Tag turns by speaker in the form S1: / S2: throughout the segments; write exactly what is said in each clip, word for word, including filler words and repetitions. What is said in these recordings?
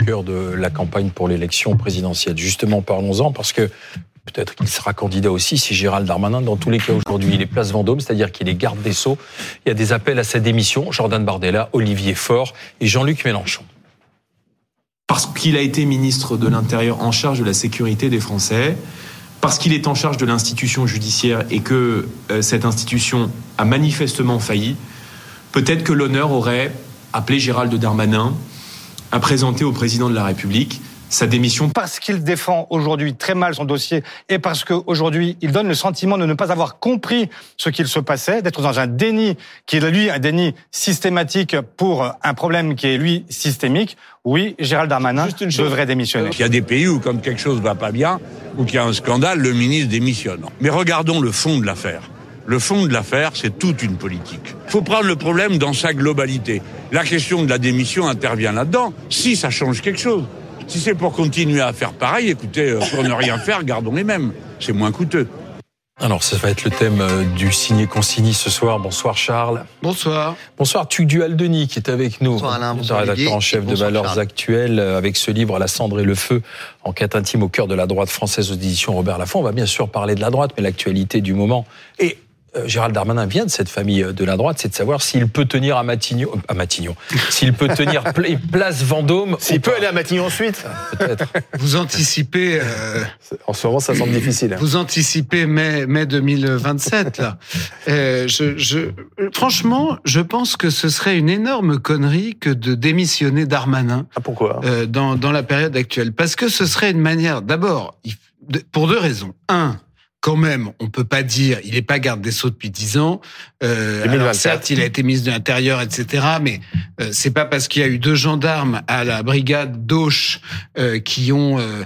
S1: cœur de la campagne pour l'élection présidentielle. Justement, parlons-en, parce que peut-être qu'il sera candidat aussi, si Gérald Darmanin, dans tous les cas aujourd'hui, il est place Vendôme, c'est-à-dire qu'il est garde des Sceaux. Il y a des appels à sa démission. Jordan Bardella, Olivier Faure et Jean-Luc Mélenchon.
S2: Parce qu'il a été ministre de l'Intérieur en charge de la sécurité des Français, parce qu'il est en charge de l'institution judiciaire et que euh, cette institution a manifestement failli, peut-être que l'honneur aurait appelé Gérald Darmanin à présenter au président de la République sa démission.
S3: Parce qu'il défend aujourd'hui très mal son dossier et parce qu'aujourd'hui, il donne le sentiment de ne pas avoir compris ce qu'il se passait, d'être dans un déni qui est, lui, un déni systématique pour un problème qui est, lui, systémique. Oui, Gérald Darmanin devrait démissionner.
S4: Il y a des pays où, quand quelque chose va pas bien, ou qu'il y a un scandale, le ministre démissionne. Mais regardons le fond de l'affaire. Le fond de l'affaire, c'est toute une politique. Il faut prendre le problème dans sa globalité. La question de la démission intervient là-dedans, si ça change quelque chose. Si c'est pour continuer à faire pareil, écoutez, pour ne rien faire, gardons les mêmes. C'est moins coûteux.
S1: Alors, ça va être le thème du signé-consigné ce soir. Bonsoir Charles.
S5: Bonsoir.
S1: Bonsoir Tugdual Denis qui est avec nous.
S6: Bonsoir Alain, bonsoir
S1: rédacteur en chef de Valeurs
S6: Charles.
S1: Actuelles, avec ce livre La cendre et le feu, enquête intime au cœur de la droite française aux éditions Robert Laffont. On va bien sûr parler de la droite, mais l'actualité du moment. Et euh, Gérald Darmanin vient de cette famille de la droite, c'est de savoir s'il peut tenir à Matignon, à Matignon, s'il peut tenir place Vendôme.
S5: S'il peut aller à Matignon ensuite.
S1: Peut-être.
S5: Vous anticipez. Euh,
S7: en ce moment, ça semble difficile.
S5: Vous anticipez mai, mai deux mille vingt-sept, là. Euh, je, je, franchement, je pense que ce serait une énorme connerie que de démissionner Darmanin.
S7: Ah, pourquoi
S5: euh, dans, dans la période actuelle. Parce que ce serait une manière, d'abord, pour deux raisons. Un, quand même, on peut pas dire, il est pas garde des Sceaux depuis dix ans. Euh, alors certes, il a été ministre de l'Intérieur, et cetera. Mais euh, c'est pas parce qu'il y a eu deux gendarmes à la brigade d'Auch euh, qui ont euh,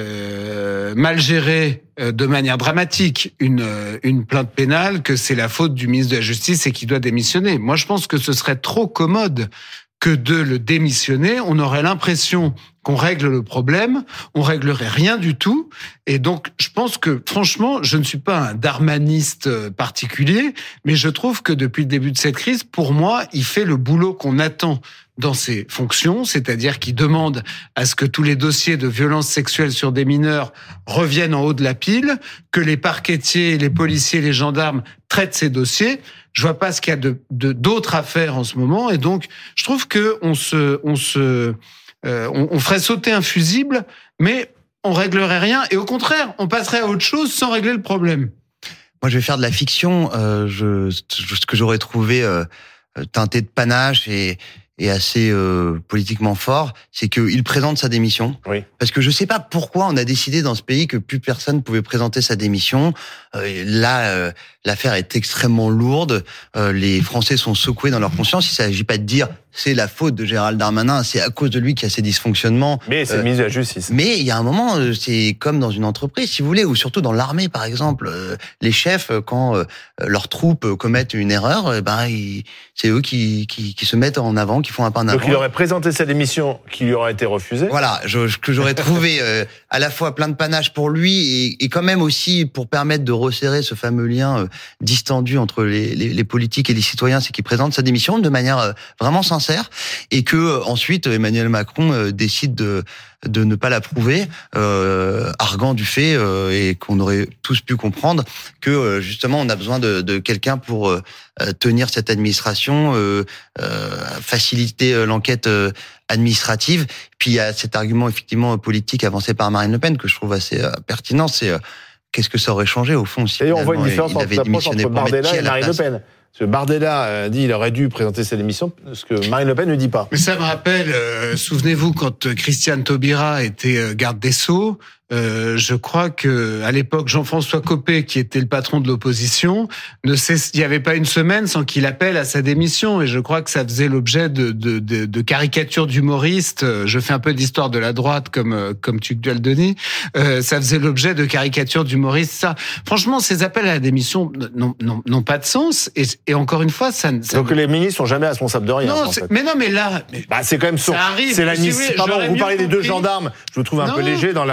S5: euh, mal géré euh, de manière dramatique une euh, une plainte pénale que c'est la faute du ministre de la Justice et qu'il doit démissionner. Moi, je pense que ce serait trop commode que de le démissionner. On aurait l'impression qu'on règle le problème, on réglerait rien du tout. Et donc, je pense que, franchement, je ne suis pas un darmaniste particulier, mais je trouve que depuis le début de cette crise, pour moi, il fait le boulot qu'on attend dans ses fonctions, c'est-à-dire qu'il demande à ce que tous les dossiers de violences sexuelles sur des mineurs reviennent en haut de la pile, que les parquetiers, les policiers, les gendarmes traitent ces dossiers. Je vois pas ce qu'il y a de, de d'autres à faire en ce moment, et donc je trouve que on se, on se, euh, on, on ferait sauter un fusible, mais on réglerait rien, et au contraire, on passerait à autre chose sans régler le problème.
S6: Moi, je vais faire de la fiction. Euh, je, ce que j'aurais trouvé euh, teinté de panache et et assez euh, politiquement fort, c'est qu'il présente sa démission.
S7: Oui.
S6: Parce que je sais pas pourquoi on a décidé dans ce pays que plus personne pouvait présenter sa démission. Euh, là, euh, l'affaire est extrêmement lourde. Euh, les Français sont secoués dans leur conscience. Il s'agit pas de dire c'est la faute de Gérald Darmanin, c'est à cause de lui qu'il y a ces dysfonctionnements.
S7: Mais c'est
S6: euh,
S7: le ministre de la Justice.
S6: Mais il y a un moment, c'est comme dans une entreprise, si vous voulez, ou surtout dans l'armée, par exemple. Euh, les chefs, quand euh, leurs troupes commettent une erreur, euh, ben ils, c'est eux qui, qui, qui se mettent en avant, qui font un pas en avant.
S7: Donc il aurait présenté sa démission qui lui aurait été refusée.
S6: Voilà, je, que j'aurais trouvé euh, à la fois plein de panache pour lui et, et quand même aussi pour permettre de resserrer ce fameux lien euh, distendu entre les, les, les politiques et les citoyens, c'est qu'il présente sa démission de manière euh, vraiment sincère et que euh, ensuite Emmanuel Macron euh, décide de de ne pas l'approuver, euh, argant du fait euh, et qu'on aurait tous pu comprendre que euh, justement on a besoin de, de quelqu'un pour euh, tenir cette administration, euh, euh, faciliter euh, l'enquête euh, administrative. Puis il y a cet argument effectivement politique avancé par Marine Le Pen que je trouve assez euh, pertinent, c'est euh, qu'est-ce que ça aurait changé au fond si
S7: et on voit une différence
S6: il avait
S7: entre,
S6: démissionné
S7: entre
S6: pour mettre
S7: Bardella
S6: qui à
S7: et
S6: la
S7: Marine Le
S6: place.
S7: Pen. Parce que Bardella dit qu'il aurait dû présenter sa démission, ce que Marine Le Pen ne dit pas.
S5: Mais ça me rappelle, euh, souvenez-vous, quand Christiane Taubira était garde des Sceaux, euh, je crois que à l'époque, Jean-François Copé, qui était le patron de l'opposition, ne cesse, il n'y avait pas une semaine sans qu'il appelle à sa démission. Et je crois que ça faisait l'objet de, de, de, de caricatures d'humoristes. Je fais un peu d'histoire de la droite, comme comme Tugdual Denis. Euh, ça faisait l'objet de caricatures d'humoristes. Ça, franchement, ces appels à la démission n'ont, n'ont, n'ont pas de sens. Et, et encore une fois, ça. ça
S7: Donc les ministres sont jamais responsables de rien.
S5: Non,
S7: en fait.
S5: mais non, mais là, mais
S7: bah c'est quand même son.
S5: Ça arrive.
S7: C'est la
S5: Si
S7: mission.
S5: oui,
S7: Pardon,
S5: j'aurais
S7: vous
S5: mieux
S7: parlez des deux
S5: compris.
S7: gendarmes. Je vous trouve un
S5: Non,
S7: peu léger dans la résumé de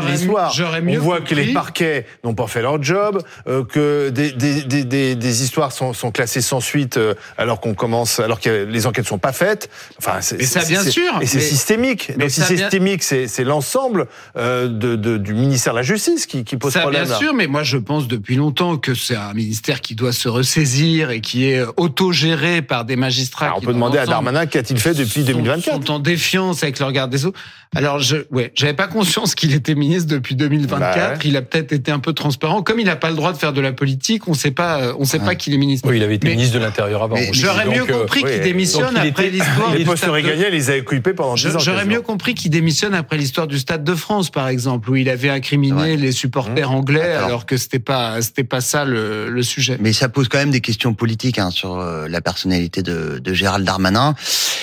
S7: l'histoire.
S5: J'aurais mieux
S7: On voit
S5: compris.
S7: que les parquets n'ont pas fait leur job, euh, que des, des, des, des, des histoires sont, sont classées sans suite euh, alors qu'on commence, alors que les enquêtes sont pas faites. Enfin, c'est,
S5: mais ça,
S7: c'est,
S5: bien
S7: c'est,
S5: sûr.
S7: Et c'est
S5: mais,
S7: systémique.
S5: mais
S7: Donc si c'est
S5: bien...
S7: systémique, c'est, c'est l'ensemble euh, de, de, du ministère de la Justice qui, qui pose
S5: ça,
S7: problème.
S5: Bien
S7: là.
S5: sûr, mais moi je pense depuis longtemps que c'est un ministère qui doit se ressaisir et qui est autogéré par des magistrats.
S7: Alors, on
S5: qui
S7: peut demander à Darmanin qu'a-t-il fait depuis deux mille vingt-quatre.
S5: Sont en défiance avec leur garde des Sceaux. Alors, je, ouais, j'avais pas conscience qu'il était ministre depuis deux mille vingt-quatre. Bah ouais. Il a peut-être été un peu transparent. Comme il n'a pas le droit de faire de la politique, on sait pas, on sait ouais. pas qu'il est ministre.
S1: Oui, il avait été mais, ministre de l'Intérieur avant.
S5: J'aurais mieux
S1: donc,
S5: compris
S1: euh,
S5: qu'il démissionne
S1: il
S5: après
S1: était,
S5: l'histoire.
S7: Les postes régaliens, il les a occupés pendant dix ans.
S5: J'aurais mieux compris qu'il démissionne après l'histoire du Stade de France, par exemple, où il avait incriminé les supporters mmh. anglais, alors, alors que c'était pas, c'était pas ça le, le sujet.
S6: Mais ça pose quand même des questions politiques hein, sur la personnalité de, de Gérald Darmanin.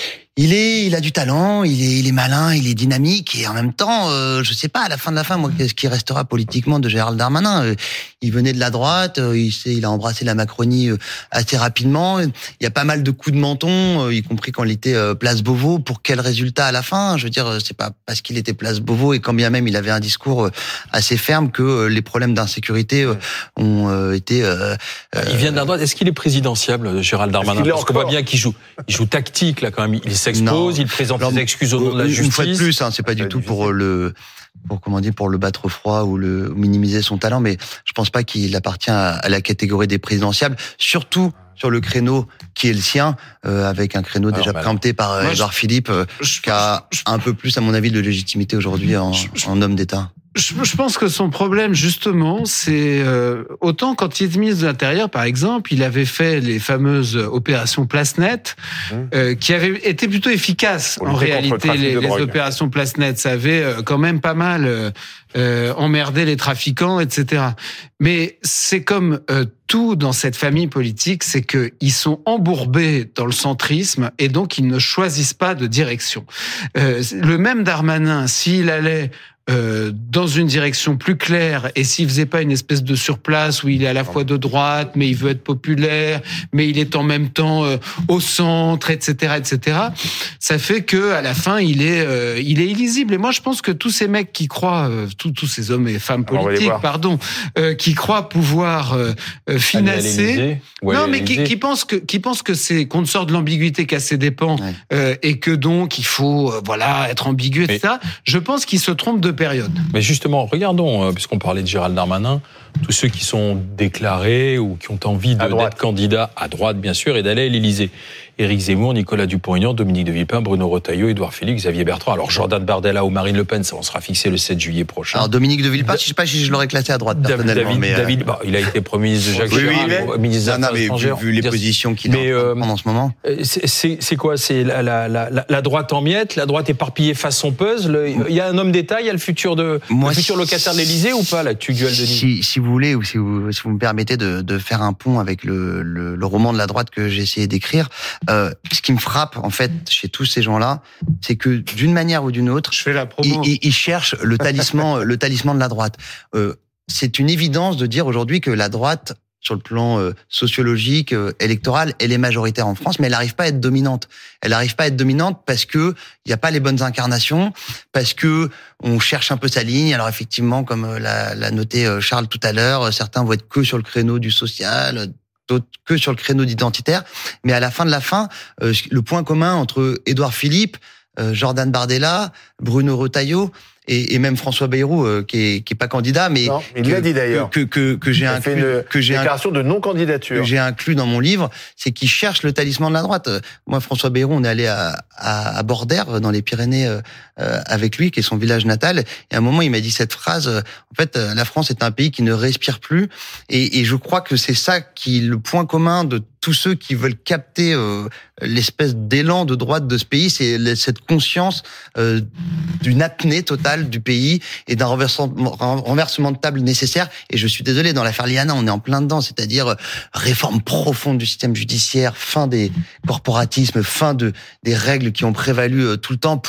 S6: Il est, il a du talent, il est, il est malin, il est dynamique et en même temps, euh, je sais pas, à la fin de la fin, moi, qu'est-ce qui restera politiquement de Gérald Darmanin euh, Il venait de la droite, euh, il, il a embrassé la Macronie euh, assez rapidement. Il y a pas mal de coups de menton, euh, y compris quand il était euh, place Beauvau. Pour quel résultat à la fin ? Je veux dire, c'est pas parce qu'il était place Beauvau et quand bien même il avait un discours euh, assez ferme que euh, les problèmes d'insécurité euh, ont euh, été. Euh,
S1: il vient de la droite. Est-ce qu'il est présidentiable, Gérald Darmanin ? Parce qu'on voit bien qu'il joue, il joue tactique là quand même. Il s'expose, non. il présente Alors, ses excuses au nom de la justice.
S6: Une fois de plus, hein, c'est pas du tout pour le, pour comment dire, pour le battre froid ou le ou minimiser son talent, mais je pense pas qu'il appartient à, à la catégorie des présidentiables, surtout sur le créneau qui est le sien, euh, avec un créneau Alors, déjà bah, préempté par euh, Édouard Philippe, euh, je, qui a je, un peu plus, à mon avis, de légitimité aujourd'hui en, je, en homme d'État.
S5: Je pense que son problème, justement, c'est euh, autant quand il était ministre de l'Intérieur, par exemple, il avait fait les fameuses opérations Place Nette, mmh. euh, qui avaient été plutôt efficaces. En réalité, les, les opérations Place Nette, ça avait euh, quand même pas mal euh, euh, emmerdé les trafiquants, et cetera. Mais c'est comme euh, tout dans cette famille politique, c'est que ils sont embourbés dans le centrisme et donc ils ne choisissent pas de direction. Euh, le même Darmanin, s'il allait Euh, dans une direction plus claire et s'il faisait pas une espèce de surplace où il est à la fois de droite mais il veut être populaire mais il est en même temps euh, au centre, et cetera, et cetera, ça fait que à la fin il est euh, il est illisible. Et moi je pense que tous ces mecs qui croient, euh, tous tous ces hommes et femmes politiques, pardon, euh, qui croient pouvoir euh, financer, ouais, non mais qui, qui pensent que qui pensent que c'est qu'on sort de l'ambiguïté qu'à ses dépens ouais. euh, et que donc il faut euh, voilà être ambigu, et cetera. Mais... Je pense qu'ils se trompent de période.
S1: Mais justement, regardons, puisqu'on parlait de Gérald Darmanin, tous ceux qui sont déclarés ou qui ont envie de, d'être candidats à droite, bien sûr, et d'aller à l'Élysée. Éric Zemmour, Nicolas Dupont-Aignan, Dominique de Villepin, Bruno Retailleau, Édouard Philippe, Xavier Bertrand. Alors Jordan Bardella ou Marine Le Pen, ça on sera fixé le sept juillet prochain.
S6: Alors Dominique de Villepin, da- je sais pas si je l'aurais classé à droite personnellement.
S1: David,
S6: mais
S1: David, euh... bah, il a été Premier ministre de Jacques
S6: oui,
S1: Chirac,
S6: oui,
S1: ministre
S6: des Affaires étrangères. Vu, vu les positions qu'il a euh, en ce moment.
S1: C'est, c'est, c'est quoi ? C'est la, la, la, la droite en miettes, la droite éparpillée face son puzzle. Il y a un homme d'État, il y a le futur de Moi, le futur si, locataire de l'Élysée ou pas, là, Tugdual Denis ?
S6: Si, si vous voulez, ou si vous, si vous me permettez de, de faire un pont avec le, le, le roman de la droite que j'ai essayé d'écrire, euh, ce qui me frappe en fait chez tous ces gens-là, c'est que d'une manière ou d'une autre,
S5: je fais la promo.
S6: Ils, ils cherchent le talisman, le talisman de la droite. Euh, c'est une évidence de dire aujourd'hui que la droite, sur le plan euh, sociologique, euh, électoral, elle est majoritaire en France, mais elle n'arrive pas à être dominante. Elle n'arrive pas à être dominante parce que il y a pas les bonnes incarnations, parce que on cherche un peu sa ligne. Alors effectivement, comme l'a, l'a noté Charles tout à l'heure, certains vont être que sur le créneau du social, d'autres que sur le créneau d'identitaire. Mais à la fin de la fin, euh, le point commun entre Édouard Philippe, euh, Jordan Bardella, Bruno Retailleau et, et même François Bayrou, euh, qui est qui est pas candidat, mais
S7: non, il
S6: que,
S7: l'a dit d'ailleurs,
S6: que que que, que j'ai inclus,
S7: fait une
S6: que j'ai
S7: déclaration de non candidature,
S6: que j'ai inclus dans mon livre, c'est qu'il cherche le talisman de la droite. Moi, François Bayrou, on est allé à à, à Bordère, dans les Pyrénées, euh, avec lui, qui est son village natal. Et à un moment, il m'a dit cette phrase. Euh, en fait, la France est un pays qui ne respire plus, et, et je crois que c'est ça qui est le point commun de tous ceux qui veulent capter euh, l'espèce d'élan de droite de ce pays, c'est cette conscience euh, d'une apnée totale du pays et d'un renversement, renversement de table nécessaire. Et je suis désolé, dans l'affaire Liana, on est en plein dedans, c'est-à-dire réforme profonde du système judiciaire, fin des corporatismes, fin de des règles qui ont prévalu tout le temps pour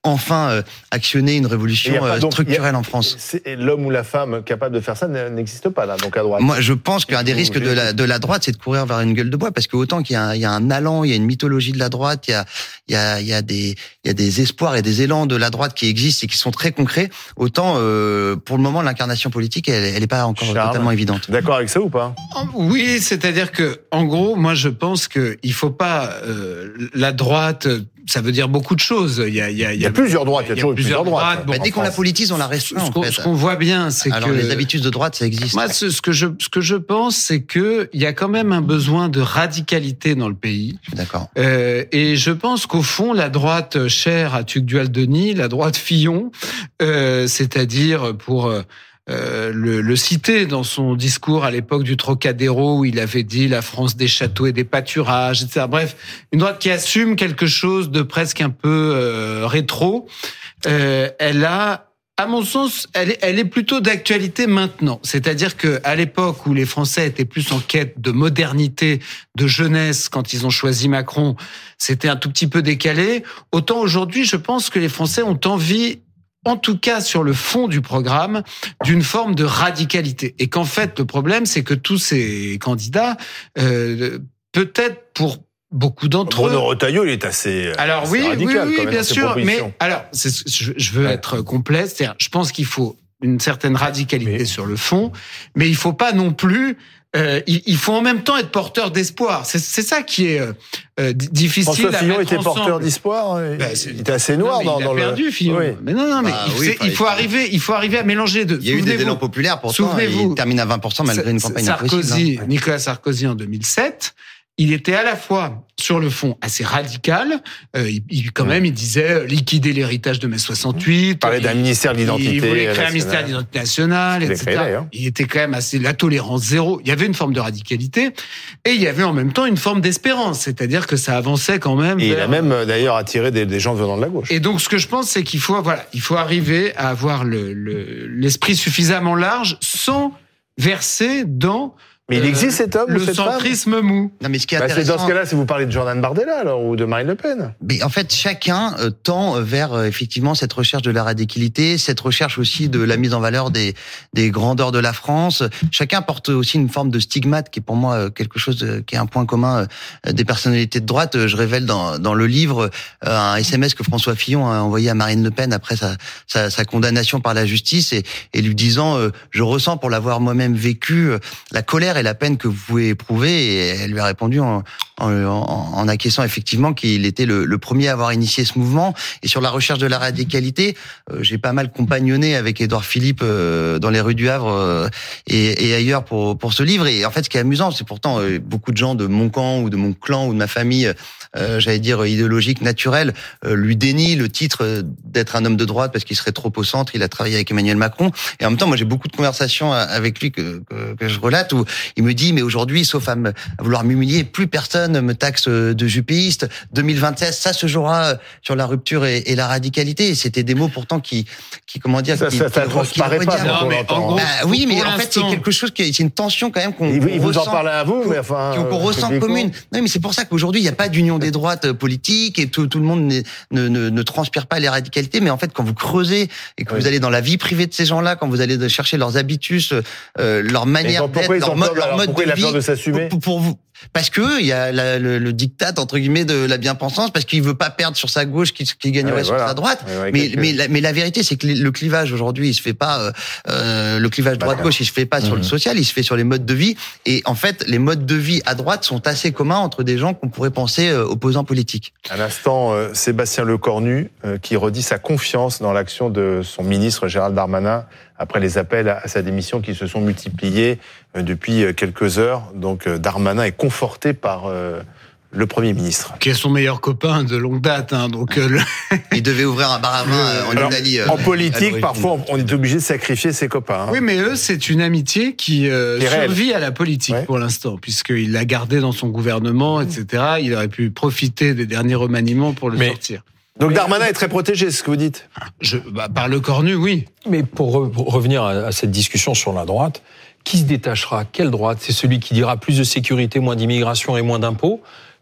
S6: enfin euh, actionner une révolution
S7: pas,
S6: euh,
S7: donc,
S6: structurelle
S7: a,
S6: en France.
S7: C'est, l'homme ou la femme capable de faire ça n'existe pas là, donc à droite.
S6: Moi, je pense qu'un des risques de la, de la droite, c'est de courir vers une gueule de bois, parce que autant qu'il y a un, il y a un allant, il y a une mythologie de la droite, il y a, il y a, il y a des, il y a des espoirs et des élans de la droite qui existent et qui sont très concrets. Autant, euh, pour le moment, l'incarnation politique, elle, elle est pas encore
S7: Charles,
S6: totalement évidente.
S7: D'accord avec ça ou pas?
S5: Oui, c'est-à-dire que, en gros, moi, je pense que il faut pas euh, la droite. Ça veut dire beaucoup de choses. Il y a, il y a,
S7: il y a plusieurs droites. Il y a, il y a toujours plusieurs droites. droites.
S6: Bon, bah, dès qu'on la politise, on la restreint.
S5: Ce qu'on,
S6: en fait.
S5: ce qu'on voit bien, c'est
S6: Alors,
S5: que
S6: les habitudes de droite, ça existe.
S5: Moi, ce, ce que je, ce que je pense, c'est que il y a quand même un besoin de radicalité dans le pays.
S6: Je suis d'accord.
S5: Euh, et je pense qu'au fond, la droite chère à Tugdual-Denis, la droite Fillon, euh, c'est-à-dire pour euh, Euh, le, le citer dans son discours à l'époque du Trocadéro où il avait dit la France des châteaux et des pâturages, et cetera. Bref, une droite qui assume quelque chose de presque un peu euh, rétro. Euh, elle a, à mon sens, elle est, elle est plutôt d'actualité maintenant. C'est-à-dire que à l'époque où les Français étaient plus en quête de modernité, de jeunesse, quand ils ont choisi Macron, c'était un tout petit peu décalé. Autant aujourd'hui, je pense que les Français ont envie, en tout cas sur le fond du programme, d'une forme de radicalité. Et qu'en fait, le problème, c'est que tous ces candidats, euh, peut-être pour beaucoup d'entre
S7: Bruno
S5: eux...
S7: Bruno Retailleau, il est assez,
S5: alors,
S7: assez
S5: oui,
S7: radical.
S5: Oui, oui,
S7: quand même,
S5: bien sûr. Mais alors, c'est, je, je veux
S7: ouais.
S5: être complet. C'est-à-dire, je pense qu'il faut une certaine radicalité mais... sur le fond, mais il faut pas non plus... Euh, il, il faut en même temps être porteur d'espoir. C'est, c'est ça qui est euh, difficile
S7: François
S5: à
S7: Fillon
S5: mettre
S7: était
S5: ensemble.
S7: porteur d'espoir.
S5: Ben,
S7: il était assez noir
S5: non,
S7: dans,
S5: il a
S7: dans
S5: perdu,
S7: le.
S5: Fillon.
S7: Oui.
S5: Mais non, non, mais
S6: bah,
S5: il,
S6: oui,
S5: il faut arriver, il faut arriver à mélanger deux.
S6: Il y a eu des élans populaires pourtant.
S5: Souvenez-vous,
S6: il termine à vingt pour cent malgré une campagne
S5: Sarkozy,
S6: impossible.
S5: Nicolas Sarkozy en deux mille sept. Il était à la fois, sur le fond, assez radical. Euh, il, il, quand même, il disait euh, liquider l'héritage de mai soixante-huit.
S7: Il parlait d'un ministère de l'identité.
S5: Il voulait créer
S7: nationale.
S5: un ministère de l'identité nationale,
S7: il
S5: et cetera. Créé, il était quand même assez la tolérance zéro. Il y avait une forme de radicalité et il y avait en même temps une forme d'espérance, c'est-à-dire que ça avançait quand même.
S7: Et
S5: vers...
S7: il a même d'ailleurs attiré des, des gens venant de la gauche.
S5: Et donc, ce que je pense, c'est qu'il faut, voilà, il faut arriver à avoir le, le, l'esprit suffisamment large sans verser dans
S7: Mais il existe cet homme
S5: le
S7: ou cette
S5: centrisme
S7: femme
S5: mou.
S6: Non, mais ce qui est
S7: bah,
S6: intéressant,
S7: c'est dans ce cas-là, si vous parlez de Jordan Bardella alors ou de Marine Le Pen.
S6: Mais en fait, chacun euh, tend vers euh, effectivement cette recherche de la radicalité, cette recherche aussi de la mise en valeur des des grandeurs de la France. Chacun porte aussi une forme de stigmate qui est pour moi euh, quelque chose de, qui est un point commun euh, des personnalités de droite. Je révèle dans dans le livre euh, un S M S que François Fillon a envoyé à Marine Le Pen après sa sa, sa condamnation par la justice et, et lui disant euh, je ressens pour l'avoir moi-même vécu euh, la colère et la peine que vous pouvez éprouver, et elle lui a répondu en, en, en acquiesçant effectivement qu'il était le, le premier à avoir initié ce mouvement. Et sur la recherche de la radicalité, euh, j'ai pas mal compagnonné avec Édouard Philippe euh, dans les rues du Havre euh, et, et ailleurs pour pour ce livre. Et en fait, ce qui est amusant, c'est pourtant euh, beaucoup de gens de mon camp ou de mon clan ou de ma famille, euh, j'allais dire idéologique, naturelle, euh, lui dénient le titre d'être un homme de droite parce qu'il serait trop au centre. Il a travaillé avec Emmanuel Macron. Et en même temps, moi, j'ai beaucoup de conversations avec lui que, que, que je relate où il me dit, mais aujourd'hui, sauf à, me, à vouloir m'humilier, plus personne me taxe de jupéiste. deux mille vingt-seize, ça se jouera sur la rupture et, et la radicalité. Et c'était des mots pourtant qui, qui comment dire,
S7: ça,
S6: qui,
S7: ça, ça
S6: qui,
S7: transparaît
S6: qui
S7: pas.
S6: non,
S7: mais en gros,
S6: bah, oui, mais en fait, c'est quelque chose qui, c'est une tension quand même qu'on,
S7: il,
S6: qu'on
S7: il vous
S6: ressent,
S7: en parle à vous, mais enfin,
S6: qu'on, qu'on ressent commune. Non, mais c'est pour ça qu'aujourd'hui, il n'y a pas d'union des droites politiques et tout, tout le monde ne, ne, ne transpire pas les radicalités. Mais en fait, quand vous creusez et que oui. vous allez dans la vie privée de ces gens-là, quand vous allez chercher leurs habitus, euh, leur manière d'être, leur mode, leur mode de vie,
S7: de s'assumer
S6: pour, pour vous. Parce que il y a la, le, le dictat entre guillemets de la bien-pensance, parce qu'il veut pas perdre sur sa gauche qui, qui gagnerait ouais, sur voilà. sa droite. Ouais, ouais, mais mais la, mais la vérité, c'est que le clivage aujourd'hui, il se fait pas. Euh, le clivage droite-gauche, il se fait pas mmh. sur le social, il se fait sur les modes de vie. Et en fait, les modes de vie à droite sont assez communs entre des gens qu'on pourrait penser euh, opposants politiques.
S7: À l'instant, euh, Sébastien Lecornu euh, qui redit sa confiance dans l'action de son ministre Gérald Darmanin après les appels à sa démission qui se sont multipliés euh, depuis quelques heures. Donc euh, Darmanin est conforté par euh, le Premier ministre.
S5: Qui est son meilleur copain de longue date. Hein, donc euh, le...
S6: Il devait ouvrir un bar à vin euh, en
S7: Alors,
S6: Italie. Euh,
S7: en politique, parfois, on est obligé de sacrifier ses copains. Hein.
S5: Oui, mais eux, c'est une amitié qui euh, survit à la politique ouais. pour l'instant, puisqu'il l'a gardé dans son gouvernement, et cetera. Il aurait pu profiter des derniers remaniements pour le mais... sortir.
S7: Donc Darmanin est très protégé, c'est ce que vous dites.
S5: Je, bah, par Lecornu, oui.
S1: Mais pour, re, pour revenir à, à cette discussion sur la droite, qui se détachera ? Quelle droite ? C'est celui qui dira plus de sécurité, moins d'immigration et moins d'impôts ?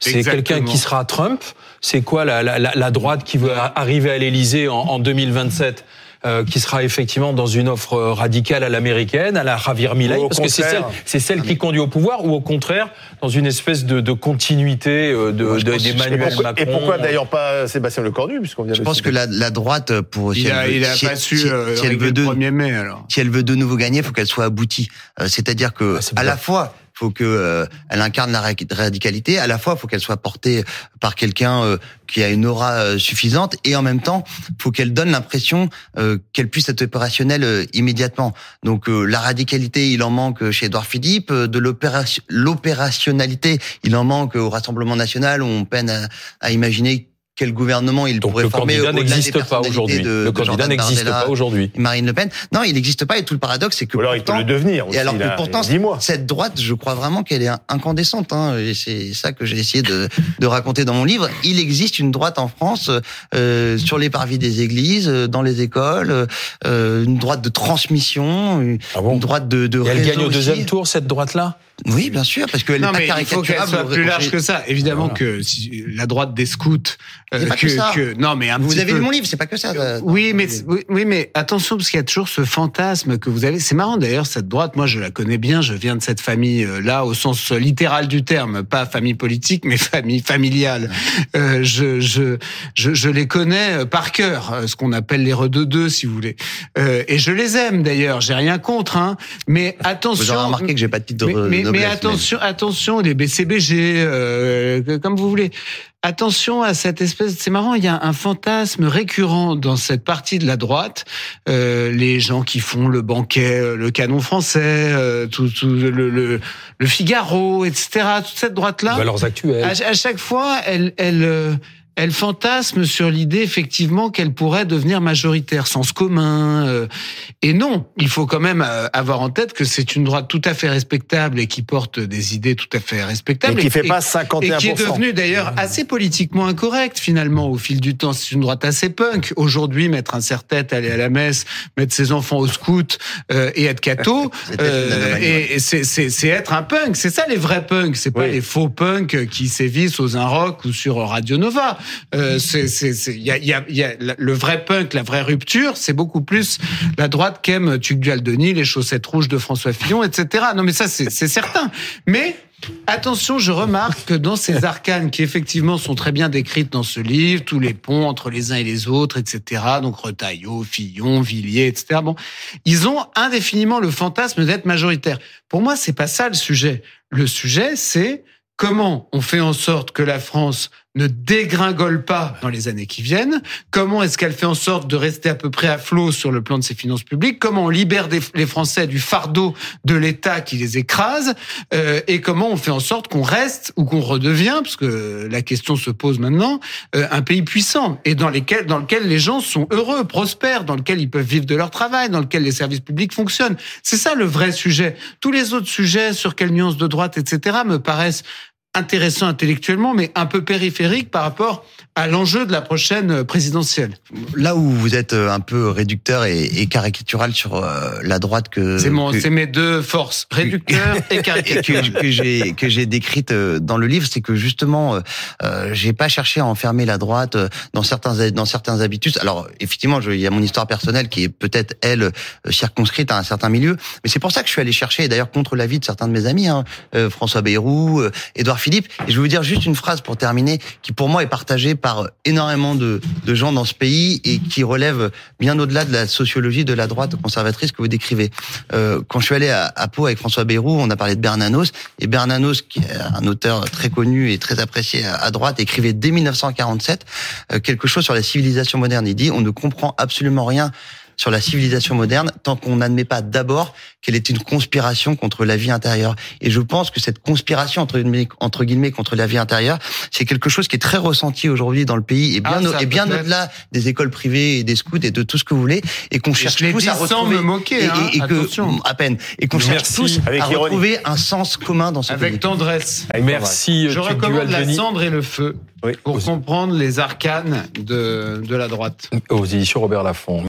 S1: C'est Exactement. quelqu'un qui sera Trump. C'est quoi la, la, la droite qui veut arriver à l'Élysée en, en deux mille vingt-sept? Euh, qui sera effectivement dans une offre radicale à l'américaine, à la Javier Milei, parce que c'est celle, c'est celle qui conduit au pouvoir, ou au contraire dans une espèce de, de continuité de, de, d'Emmanuel Macron.
S7: Et pourquoi d'ailleurs pas Sébastien Lecornu, puisqu'on vient
S6: Je
S7: de
S6: pense que la, la droite, pour
S5: il
S6: si
S5: a,
S6: elle veut,
S5: il a
S6: si
S5: pas
S6: elle,
S5: su
S6: si,
S5: euh,
S6: si elle veut
S5: le
S6: de,
S5: premier mai alors.
S6: Si elle veut de nouveau gagner, il faut qu'elle soit aboutie. Euh, c'est-à-dire que ah, à la fois faut que euh, elle incarne la radicalité, à la fois faut qu'elle soit portée par quelqu'un euh, qui a une aura euh, suffisante, et en même temps faut qu'elle donne l'impression euh, qu'elle puisse être opérationnelle euh, immédiatement. Donc euh, la radicalité, il en manque chez Édouard Philippe, de l'opération, l'opérationnalité, il en manque au Rassemblement national, où on peine à, à imaginer quel gouvernement il
S1: Donc
S6: pourrait
S1: le
S6: former
S1: candidat
S6: au-delà
S1: n'existe
S6: des
S1: pas aujourd'hui.
S6: de,
S1: le
S6: de
S1: candidat
S6: Jordan
S1: n'existe
S6: Bardella,
S1: pas aujourd'hui.
S6: Marine Le Pen. Non, il n'existe pas, et tout le paradoxe, c'est que
S7: alors
S6: pourtant,
S7: il peut le devenir aussi,
S6: et alors que
S7: là,
S6: pourtant, cette droite, je crois vraiment qu'elle est incandescente, hein, et c'est ça que j'ai essayé de, de raconter dans mon livre. Il existe une droite en France, euh, sur les parvis des églises, dans les écoles, euh, une droite de transmission, une, ah bon une droite de, de
S1: et elle gagne au
S6: aussi.
S1: deuxième tour, cette droite-là?
S6: Oui, bien sûr, parce qu'elle n'est pas caricaturable.
S5: Il faut qu'elle soit plus large que ça. Évidemment voilà. que si, la droite des scouts,
S6: euh, c'est pas que, que ça.
S5: Que, non, mais un
S6: vous
S5: petit
S6: avez
S5: peu.
S6: lu mon livre, c'est pas que ça. Euh,
S5: oui, mais oui, oui, mais attention, parce qu'il y a toujours ce fantasme que vous avez. C'est marrant d'ailleurs, cette droite. Moi, je la connais bien. Je viens de cette famille euh, là, au sens littéral du terme, pas famille politique, mais famille familiale. Euh, je, je, je, je les connais par cœur, ce qu'on appelle les redeux, si vous voulez. Euh, et je les aime d'ailleurs. J'ai rien contre, hein. Mais attention.
S6: Vous aurez remarqué que j'ai pas de titre de
S5: mais, mais,
S6: noblesse,
S5: mais attention. Mais... Attention, les B C B G, euh, comme vous voulez. Attention à cette espèce. C'est marrant, il y a un fantasme récurrent dans cette partie de la droite. Euh, les gens qui font le banquet, le Canon français, euh, tout, tout le, le, le Figaro, et cetera. Toute cette droite-là.
S1: Valeurs actuelles.
S5: À, à chaque fois, elle, elle. Euh, Elle fantasme sur l'idée effectivement qu'elle pourrait devenir majoritaire, sens commun. Euh, et non, il faut quand même euh, avoir en tête que c'est une droite tout à fait respectable et qui porte des idées tout à fait respectables.
S7: Et qui
S5: et,
S7: fait pas cinquante et un pour cent.
S5: Et qui est devenue d'ailleurs assez politiquement incorrecte finalement au fil du temps. C'est une droite assez punk. Aujourd'hui, mettre un serre-tête, aller à la messe, mettre ses enfants au scout euh, et être catho, euh, et, et c'est, c'est, c'est être un punk. C'est ça les vrais punks. C'est pas oui. les faux punks qui sévissent aux Inrock ou sur Radio Nova. Euh, c'est, c'est, c'est, il y a, il y a, il y a le vrai punk, la vraie rupture, c'est beaucoup plus la droite qu'aime Tugdual-Denis, les chaussettes rouges de François Fillon, et cetera. Non, mais ça, c'est, c'est certain. Mais attention, je remarque que dans ces arcanes qui effectivement sont très bien décrites dans ce livre, tous les ponts entre les uns et les autres, et cetera. Donc Retailleau, Fillon, Villiers, et cetera. Bon, ils ont indéfiniment le fantasme d'être majoritaires. Pour moi, c'est pas ça le sujet. Le sujet, c'est comment on fait en sorte que la France ne dégringole pas dans les années qui viennent. Comment est-ce qu'elle fait en sorte de rester à peu près à flot sur le plan de ses finances publiques? Comment on libère des, les Français du fardeau de l'État qui les écrase? euh, Et comment on fait en sorte qu'on reste ou qu'on redevient, parce que la question se pose maintenant, euh, un pays puissant et dans, lesquels, dans lequel les gens sont heureux, prospèrent, dans lequel ils peuvent vivre de leur travail, dans lequel les services publics fonctionnent. C'est ça le vrai sujet. Tous les autres sujets, sur quelle nuance de droite, et cetera, me paraissent intéressant intellectuellement, mais un peu périphérique par rapport à l'enjeu de la prochaine présidentielle.
S6: Là où vous êtes un peu réducteur et, et caricatural sur euh, la droite que
S5: c'est mon,
S6: que,
S5: c'est mes deux forces, réducteur et caricatural,
S6: que, que j'ai que j'ai décrite dans le livre, c'est que justement, euh, j'ai pas cherché à enfermer la droite dans certains dans certains habitus. Alors effectivement, je, il y a mon histoire personnelle qui est peut-être elle circonscrite à un certain milieu, mais c'est pour ça que je suis allé chercher, et d'ailleurs contre l'avis de certains de mes amis, hein, euh, François Bayrou, euh, Édouard Philippe. Et je vais vous dire juste une phrase pour terminer, qui pour moi est partagée par énormément de, de gens dans ce pays et qui relève bien au-delà de la sociologie de la droite conservatrice que vous décrivez. Euh, quand je suis allé à, à Pau avec François Bayrou, on a parlé de Bernanos, et Bernanos, qui est un auteur très connu et très apprécié à, à droite, écrivait dès dix-neuf cent quarante-sept euh, quelque chose sur la civilisation moderne. Il dit « On ne comprend absolument rien sur la civilisation moderne tant qu'on n'admet pas d'abord qu'elle est une conspiration contre la vie intérieure. » Et je pense que cette conspiration, entre, entre guillemets, contre la vie intérieure, c'est quelque chose qui est très ressenti aujourd'hui dans le pays, et bien, ah, au, et bien au-delà des écoles privées et des scouts et de tout ce que vous voulez, et qu'on et cherche tous à retrouver...
S5: me moquer, hein,
S6: et, et que, à peine, et qu'on cherche tous à retrouver un sens commun dans ce
S5: Avec
S6: pays.
S5: Tendresse.
S1: Avec Merci.
S5: Je recommande La cendre et le feu, oui, pour aussi. comprendre les arcanes de, de la droite.
S1: Aux éditions Robert Laffont.